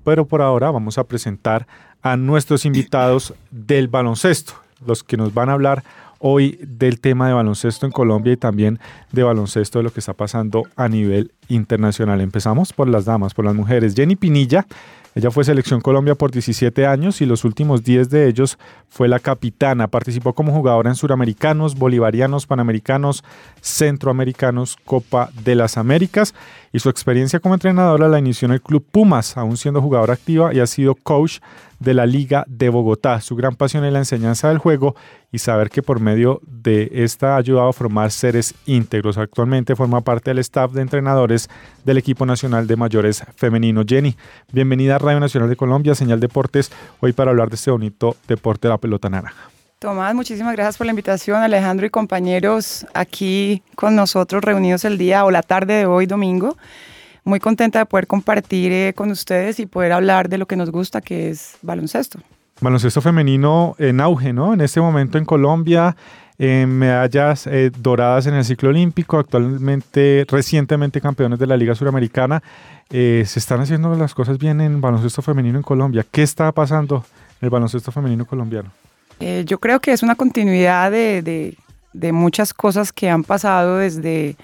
pero por ahora vamos a presentar a nuestros invitados del baloncesto, los que nos van a hablar hoy del tema de baloncesto en Colombia y también de baloncesto de lo que está pasando a nivel internacional. Empezamos por las damas, por las mujeres. Jenny Pinilla, ella fue Selección Colombia por 17 años y los últimos 10 de ellos fue la capitana. Participó como jugadora en Suramericanos, Bolivarianos, Panamericanos, Centroamericanos, Copa de las Américas, y su experiencia como entrenadora la inició en el Club Pumas, aún siendo jugadora activa, y ha sido coach de la Liga de Bogotá. Su gran pasión es la enseñanza del juego y saber que por medio de esta ha ayudado a formar seres íntegros. Actualmente forma parte del staff de entrenadores del equipo nacional de mayores femenino. Jenny, bienvenida a Radio Nacional de Colombia, Señal Deportes, hoy para hablar de este bonito deporte de la pelota naranja. Tomás, muchísimas gracias por la invitación, Alejandro y compañeros, aquí con nosotros reunidos el día o la tarde de hoy, domingo. Muy contenta de poder compartir con ustedes y poder hablar de lo que nos gusta, que es baloncesto. Baloncesto femenino en auge, ¿no? En este momento en Colombia, medallas doradas en el ciclo olímpico, actualmente, recientemente campeones de la Liga Suramericana. Se están haciendo las cosas bien en baloncesto femenino en Colombia. ¿Qué está pasando en el baloncesto femenino colombiano? Yo creo que es una continuidad de muchas cosas que han pasado desde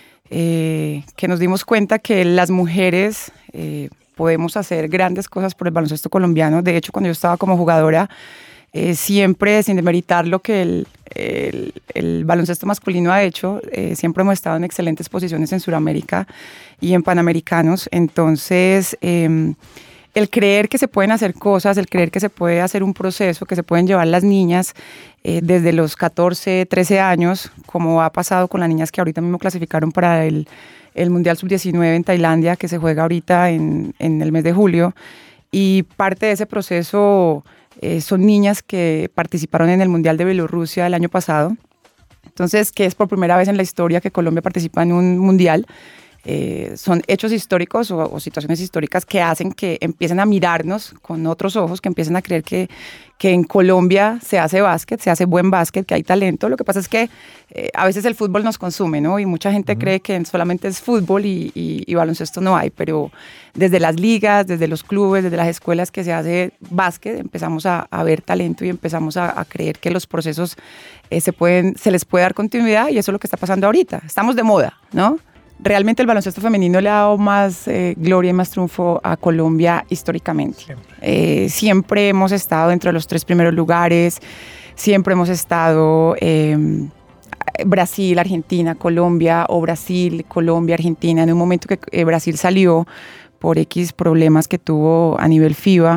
que nos dimos cuenta que las mujeres podemos hacer grandes cosas por el baloncesto colombiano. De hecho, cuando yo estaba como jugadora, siempre, sin demeritar lo que el baloncesto masculino ha hecho, siempre hemos estado en excelentes posiciones en Sudamérica y en Panamericanos. Entonces, el creer que se pueden hacer cosas, el creer que se puede hacer un proceso, que se pueden llevar las niñas desde los 14, 13 años, como ha pasado con las niñas que ahorita mismo clasificaron para el Mundial Sub-19 en Tailandia, que se juega ahorita en el mes de julio. Y parte de ese proceso son niñas que participaron en el Mundial de Bielorrusia el año pasado. Entonces, que es por primera vez en la historia que Colombia participa en un mundial. Son hechos históricos o situaciones históricas que hacen que empiecen a mirarnos con otros ojos, que empiecen a creer que en Colombia se hace básquet, se hace buen básquet, que hay talento. Lo que pasa es que a veces el fútbol nos consume, ¿no? Y mucha gente cree que solamente es fútbol y baloncesto no hay, pero desde las ligas, desde los clubes, desde las escuelas que se hace básquet, empezamos a ver talento y empezamos a creer que los procesos se les puede dar continuidad, y eso es lo que está pasando ahorita. Estamos de moda, ¿no? Realmente el baloncesto femenino le ha dado más gloria y más triunfo a Colombia históricamente. Siempre hemos estado entre los 3 primeros lugares, siempre hemos estado Brasil, Argentina, Colombia, o Brasil, Colombia, Argentina. En un momento que Brasil salió por X problemas que tuvo a nivel FIBA,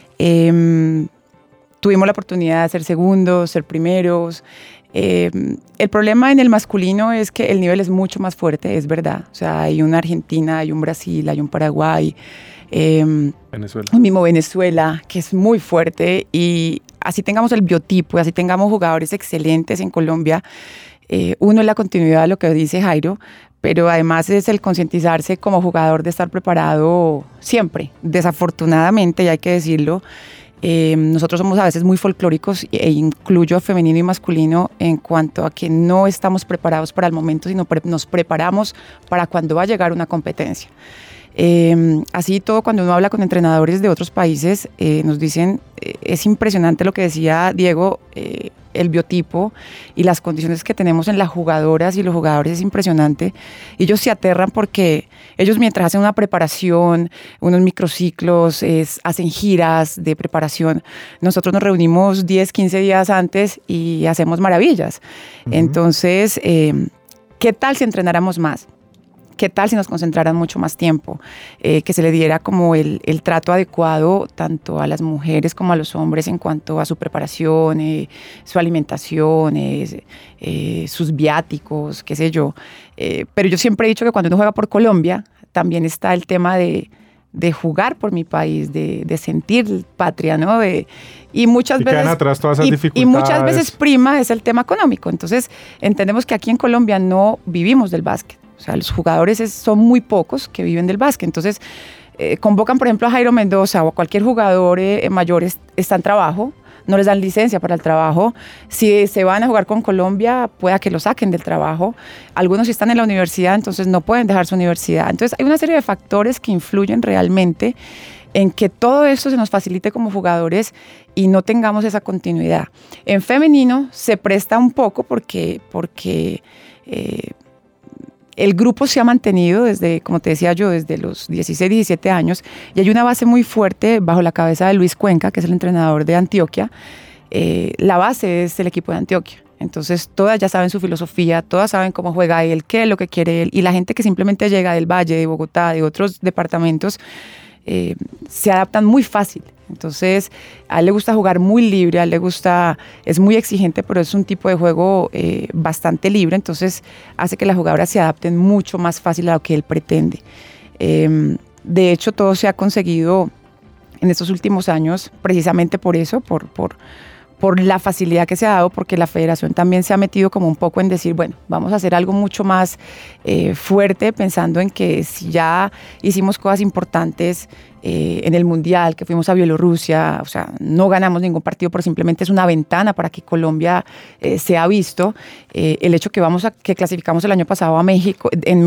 tuvimos la oportunidad de ser segundos, ser primeros. El problema en el masculino es que el nivel es mucho más fuerte, es verdad. O sea, hay una Argentina, hay un Brasil, hay un Paraguay, Venezuela. un mismo Venezuela, que es muy fuerte. Y así tengamos el biotipo, y así tengamos jugadores excelentes en Colombia, uno es la continuidad de lo que dice Jairo, pero además es el concientizarse como jugador de estar preparado siempre. Desafortunadamente, y hay que decirlo, nosotros somos a veces muy folclóricos, e incluyo femenino y masculino, en cuanto a que no estamos preparados para el momento, sino nos preparamos para cuando va a llegar una competencia. Así todo, cuando uno habla con entrenadores de otros países, nos dicen, es impresionante lo que decía Diego, el biotipo y las condiciones que tenemos en las jugadoras y los jugadores es impresionante. Ellos se aterran porque ellos, mientras hacen una preparación, unos microciclos, hacen giras de preparación, nosotros nos reunimos 10, 15 días antes y hacemos maravillas. Entonces, ¿qué tal si entrenáramos más? ¿Qué tal si nos concentraran mucho más tiempo? Que se le diera como el trato adecuado tanto a las mujeres como a los hombres en cuanto a su preparación, su alimentación, sus viáticos, qué sé yo. Pero yo siempre he dicho que cuando uno juega por Colombia, también está el tema de jugar por mi país, de sentir patria, ¿no? Y muchas veces quedan atrás todas esas dificultades. Y muchas veces prima es el tema económico. Entonces, entendemos que aquí en Colombia no vivimos del básquet. O sea, los jugadores son muy pocos que viven del básquet. Entonces, convocan, por ejemplo, a Jairo Mendoza o a cualquier jugador mayor, está en trabajo, no les dan licencia para el trabajo. Si se van a jugar con Colombia, pueda que lo saquen del trabajo. Algunos están en la universidad, entonces no pueden dejar su universidad. Entonces, hay una serie de factores que influyen realmente en que todo esto se nos facilite como jugadores y no tengamos esa continuidad. En femenino se presta un poco porque el grupo se ha mantenido desde, como te decía yo, desde los 16, 17 años, y hay una base muy fuerte bajo la cabeza de Luis Cuenca, que es el entrenador de Antioquia. La base es el equipo de Antioquia. Entonces todas ya saben su filosofía, todas saben cómo juega él, qué es lo que quiere él, y la gente que simplemente llega del Valle, de Bogotá, de otros departamentos, se adaptan muy fácil. Entonces a él le gusta jugar muy libre, a él le gusta, es muy exigente, pero es un tipo de juego bastante libre, entonces hace que las jugadoras se adapten mucho más fácil a lo que él pretende. De hecho, todo se ha conseguido en estos últimos años precisamente por eso, por la facilidad que se ha dado, porque la federación también se ha metido como un poco en decir, bueno, vamos a hacer algo mucho más fuerte, pensando en que si ya hicimos cosas importantes en el Mundial, que fuimos a Bielorrusia, o sea, no ganamos ningún partido, pero simplemente es una ventana para que Colombia sea visto. El hecho que clasificamos el año pasado a México,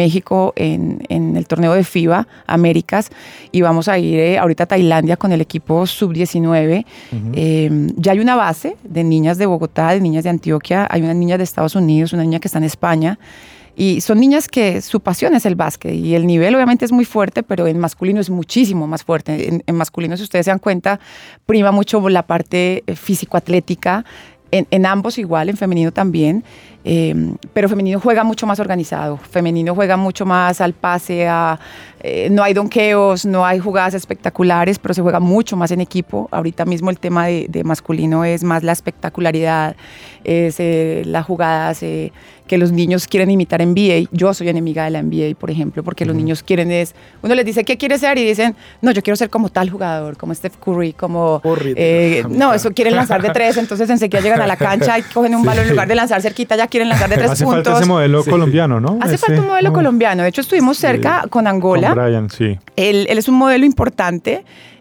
en el torneo de FIBA Américas, y vamos a ir ahorita a Tailandia con el equipo sub-19. Ya hay una base de niñas de Bogotá, de niñas de Antioquia, hay una niña de Estados Unidos, una niña que está en España, y son niñas que su pasión es el básquet, y el nivel obviamente es muy fuerte, pero en masculino es muchísimo más fuerte. En masculino, si ustedes se dan cuenta, prima mucho la parte físico-atlética, en ambos igual, en femenino también, pero femenino juega mucho más organizado, femenino juega mucho más al pase, no hay donqueos, no hay jugadas espectaculares, pero se juega mucho más en equipo. Ahorita mismo el tema de masculino es más la espectacularidad, es las jugadas que los niños quieren imitar en NBA. Yo soy enemiga de la NBA, por ejemplo, porque los niños quieren uno les dice, ¿qué quieres ser? Y dicen, no, yo quiero ser como tal jugador, como Steph Curry, como... no, eso quieren lanzar de 3, entonces enseguida llegan a la cancha y cogen un balón en lugar de lanzar cerquita, ya quieren lanzar de 3 puntos. Hace falta ese modelo colombiano, ¿no? Hace falta un modelo colombiano. De hecho, estuvimos cerca con Angola. Con Brian, sí. Él es un modelo importante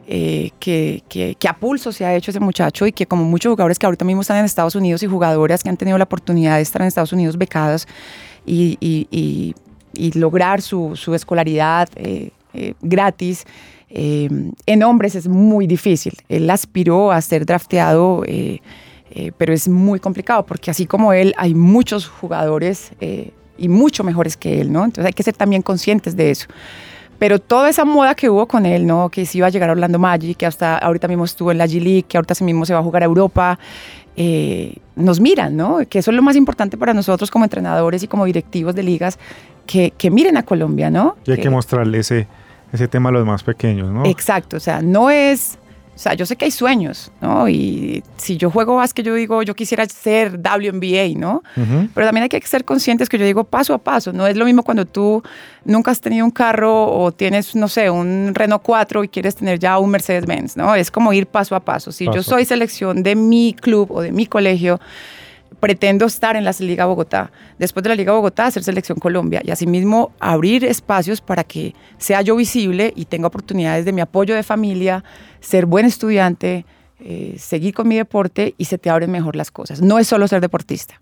que a pulso se ha hecho ese muchacho, y que como muchos jugadores que ahorita mismo están en Estados Unidos y jugadoras que han tenido la oportunidad de estar en Estados Unidos becadas y lograr su escolaridad gratis, en hombres es muy difícil. Él aspiró a ser drafteado, pero es muy complicado porque así como él hay muchos jugadores y mucho mejores que él, ¿no? Entonces hay que ser también conscientes de eso. Pero toda esa moda que hubo con él, ¿no? Que se iba a llegar a Orlando Magic, que hasta ahorita mismo estuvo en la G-League, que ahorita sí mismo se va a jugar a Europa, nos miran, ¿no? Que eso es lo más importante para nosotros como entrenadores y como directivos de ligas, que miren a Colombia, ¿no? Y hay que mostrarle ese tema a los más pequeños, ¿no? Exacto, o sea, no es... O sea, yo sé que hay sueños, ¿no? Y si yo juego básquet, yo digo, yo quisiera ser WNBA, ¿no? Pero también hay que ser conscientes que yo digo paso a paso. No es lo mismo cuando tú nunca has tenido un carro o tienes, no sé, un Renault 4 y quieres tener ya un Mercedes-Benz, ¿no? Es como ir paso a paso. Si yo soy selección de mi club o de mi colegio, pretendo estar en la Liga Bogotá, después de la Liga Bogotá hacer Selección Colombia, y asimismo abrir espacios para que sea yo visible y tenga oportunidades de mi apoyo de familia, ser buen estudiante, seguir con mi deporte, y se te abren mejor las cosas. No es solo ser deportista.